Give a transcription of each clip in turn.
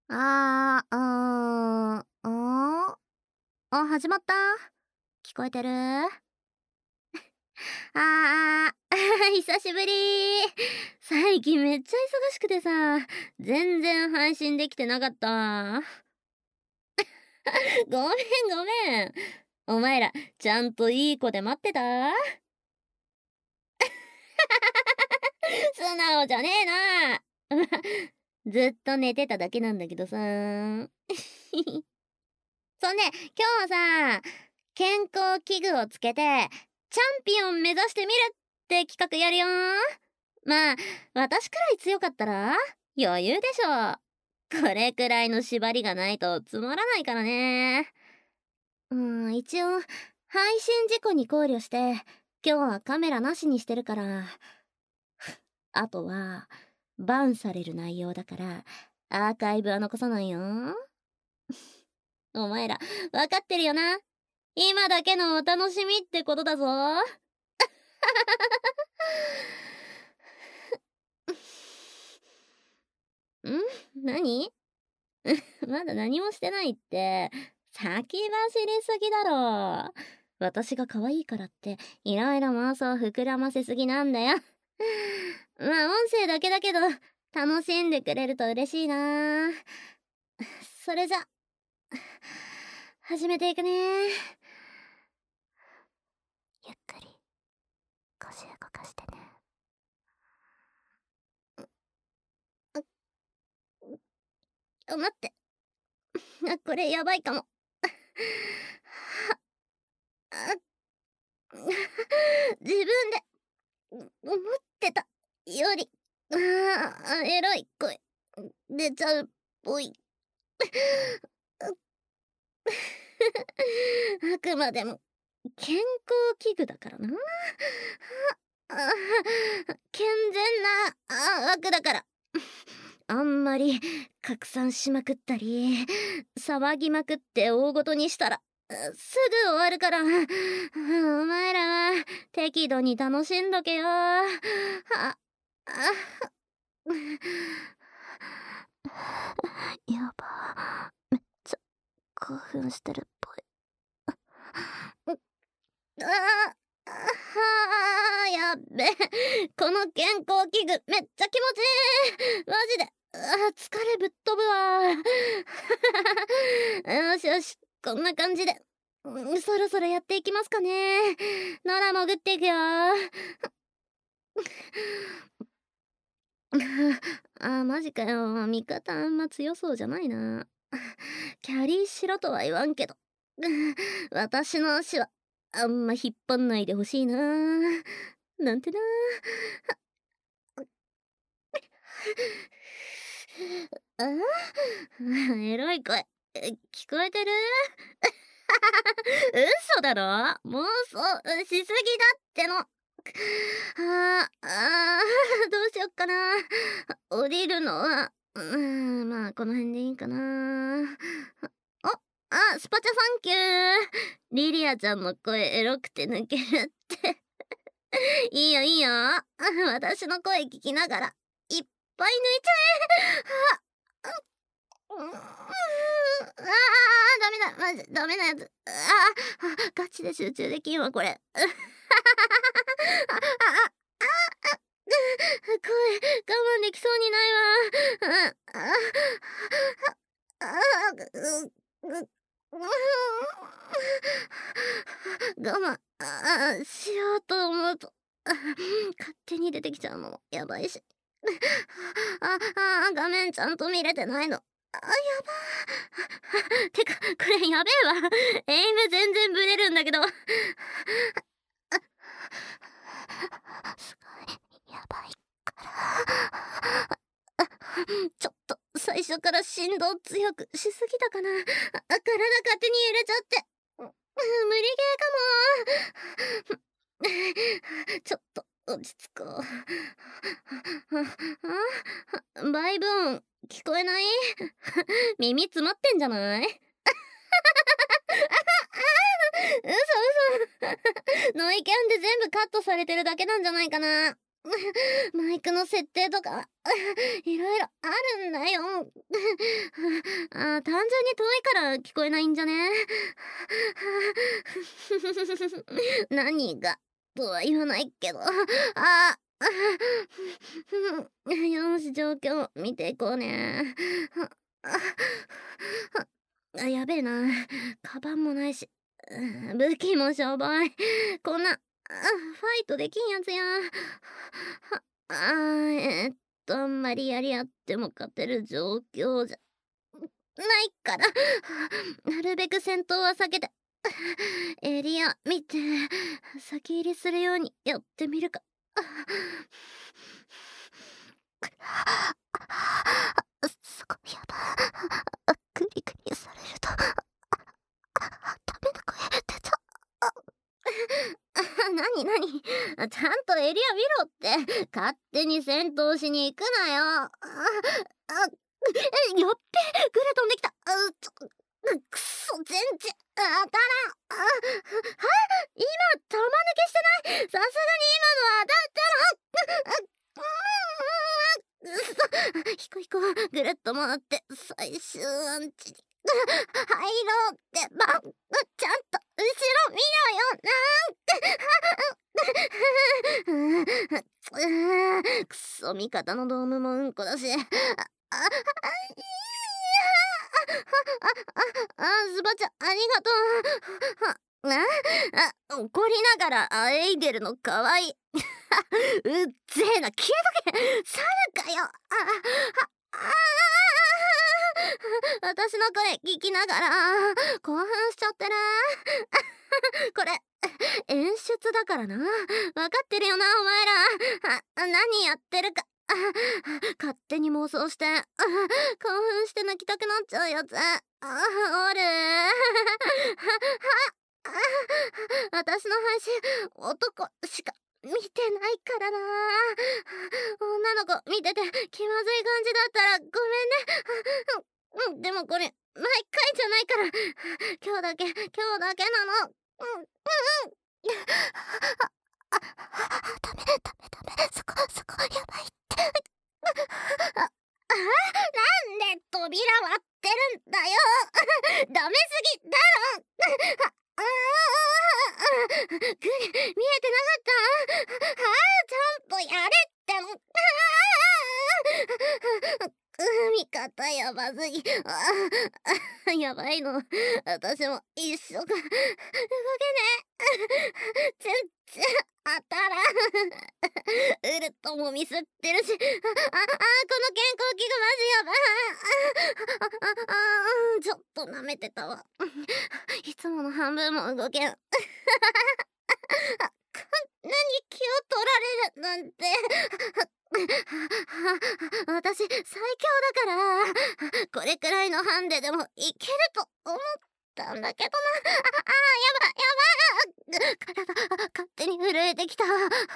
あー、始まった。聞こえてる？久しぶり。最近めっちゃ忙しくてさ、全然配信できてなかった。ごめんごめん。お前ら、ちゃんといい子で待ってた？素直じゃねえな。ずっと寝てただけなんだけどさ。そんで、今日さ、健康器具をつけて、チャンピオン目指してみるって企画やるよ。まあ、私くらい強かったら、余裕でしょ。これくらいの縛りがないとつまらないからね。一応、配信事故に考慮して、今日はカメラなしにしてるから。あとは、バンされる内容だから、アーカイブは残さないよ。お前ら、わかってるよな。今だけのお楽しみってことだぞ。何？まだ何もしてないって。先走りすぎだろ。私が可愛いからって、いろいろ妄想膨らませすぎなんだよ。まあ、音声だけだけど、楽しんでくれると嬉しいな。それじゃ、始めていくね。ゆっくり、腰動かしてね。待って。これやばいかも。自分で思ってたよりエロい声出ちゃうっぽい。あくまでも健康器具だからな。健全な枠だから。あんまり拡散しまくったり騒ぎまくって大ごとにしたらすぐ終わるから、お前らは適度に楽しんどけよ。やば、めっちゃ興奮してるっぽい。やっべ。この健康器具めっちゃ気持ちいい。マジで疲れぶっ飛ぶわ。よしよし、こんな感じでそろそろやっていきますかね。野良潜っていくよ。マジかよ。味方あんま強そうじゃないな。キャリーしろとは言わんけど。私の足はあんま引っ張んないでほしいな。なんてな。エロい声聞こえてる？嘘だろ？妄想しすぎだっての。どうしよっかな。降りるのはまあこの辺でいいかな。スパチャサンキュー。リリアちゃんの声エロくて抜けるっていいよいいよ。私の声聞きながらいっぱい抜いちゃえ。ダメだ、マジダメなやつ。ガチで集中できんわこれ。声我慢できそうにないわ。我慢しようと思うと勝手に出てきちゃうのもやばいし。画面ちゃんと見れてないの。やば。てかこれやべえわ。エイム全然ブレるんだけど。すごいやばいからちょっと最初から振動強くしすぎたかな。体勝手に揺れちゃって無理ゲーかも。ちょっと落ち着こう。バイブ音聞こえない？耳詰まってんじゃない？嘘ノイキャンで全部カットされてるだけなんじゃないかな。 マイクの設定とかいろいろあるんだよ。単純に遠いから聞こえないんじゃね？何がとは言わないけど、よし、状況見ていこうね。やべえな。カバンもないし、武器もしょぼい。こんなファイトできんやつや。あんまりやり合っても勝てる状況じゃないから、なるべく戦闘は避けて、エリア見て先入りするようにやってみるか。すごいやだ。グリグリされるとダメな声出た。何ちゃんとエリア見ろって。勝手に戦闘しに行くなよ。やっべ、グレ飛んできた。くそ、全然当たらん。今玉抜けしてない。さすがに今のは当たったら引こぐるっと回って最終アンチに入ろうってば。ちゃんと後ろ見ろよな。くそ、味方のドームもうんこだし。スバちゃん、ありがとう。怒りながらあえいでるのかわいい。うっぜえな、消えとけ。猿かよ。私の声聞きながら興奮しちゃってる。これ演出だからな。分かってるよな、お前ら。何やってるか。勝手に妄想して興奮して泣きたくなっちゃうやつおる。私の配信男しか見てないからな。女の子見てて気まずい感じだったらごめんね。でもこれ毎回じゃないから、今日だけなの。ダメ、そこやばいって。なんで扉割ってるんだよ。ダメすぎだろ。グリ見えてなかった。ちゃんとやれっての。味方やばすぎ。やばいの。私も一緒か。動けねえ。全然当たらん。ウルトもミスってるし。この健康器具マジやばい。ちょっと舐めてたわ。いつもの半分も動けん。こんなに気を取られるなんて。私最強だから、これくらいのハンデでもいけると思ったんだけどな。やばい。体勝手に震えてきた。何こんななっ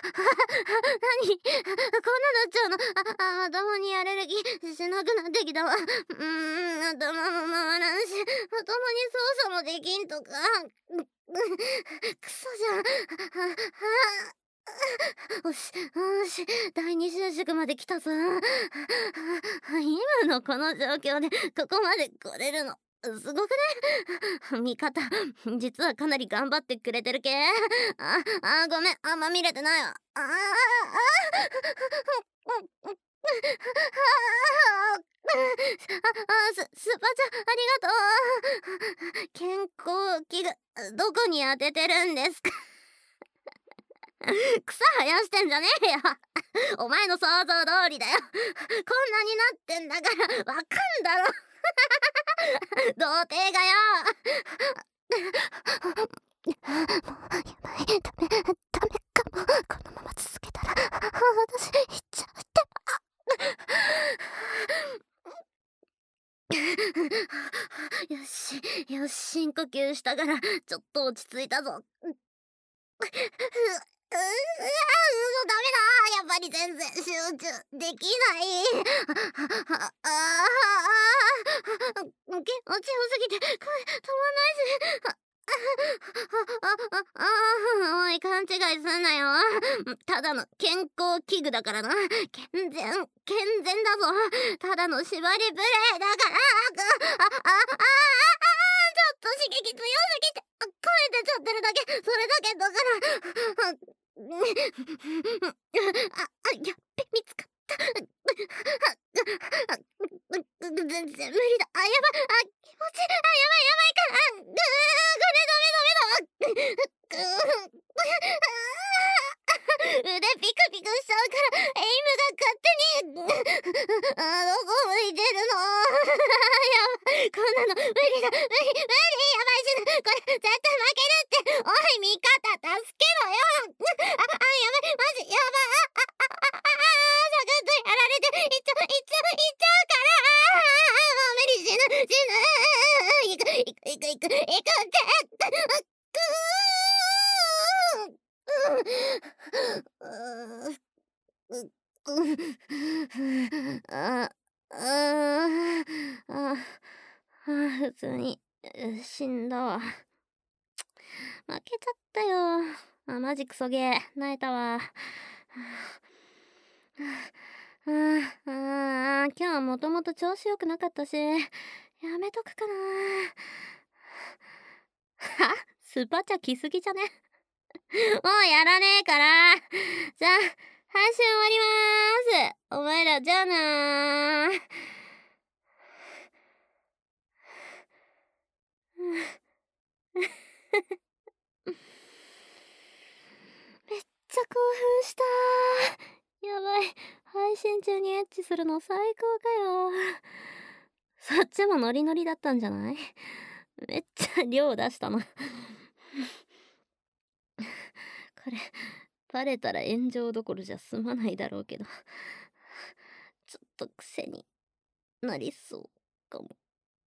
ちゃうの。頭にアレルギーしなくなってきたわ。頭も回らんし、まともに操作もできんとか。クソじゃん。よし、第二収縮まで来たぞ。今のこの状況でここまで来れるのすごくね。味方実はかなり頑張ってくれてるけ。ごめん、あんま見れてないわ。スパちゃんありがとう。健康器具どこに当ててるんですか？草生やしてんじゃねえよ。お前の想像通りだよ。こんなになってんだからわかんだろ。童貞がよ。もうやばい。ダメかも。このまま続けたら私行っちゃうって。よし、深呼吸したからちょっと落ち着いたぞ。ダメだ。やっぱり全然集中できない。気持ちよすぎて声止まんないし。 おい、勘違いすんなよ。ただの健康器具だからな。健全だぞ。ただの縛りブレーだから。ちょっと刺激強すぎて、声出ちゃってるだけ。それだけだから。やっべ、見つかった。全然無理だ。やばい。気持ち。やばいから。これダメだ。腕ピクピクしちゃうから、エイムが勝手に。どこ向いてるの。やばい。こんなの無理だ。無理。やばい。死ぬ。これ絶対負けるって。おい、味方助けろよ。やばい。マジやばい。サクッとやられて、いっちゃうから。もう無理。死ぬ。行くってあ普通に死んだわ。負けちゃったよ。マジクソゲー。泣いたわ。今日はもともと調子良くなかったし、やめとくかな。スパチャ来すぎじゃね。もうやらねえから。じゃあ、配信終わりまーす。お前ら、じゃあなー。めっちゃ興奮したー。やばい。配信中にエッチするの最高かよ。そっちもノリノリだったんじゃない？めっちゃ量出したな。これ、バレたら炎上どころじゃ済まないだろうけど、ちょっと癖になりそうかも。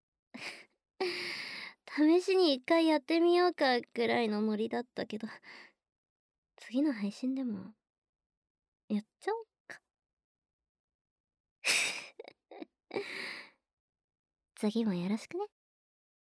試しに一回やってみようかぐらいのノリだったけど、次の配信でもやっちゃおうか。次もよろしくね。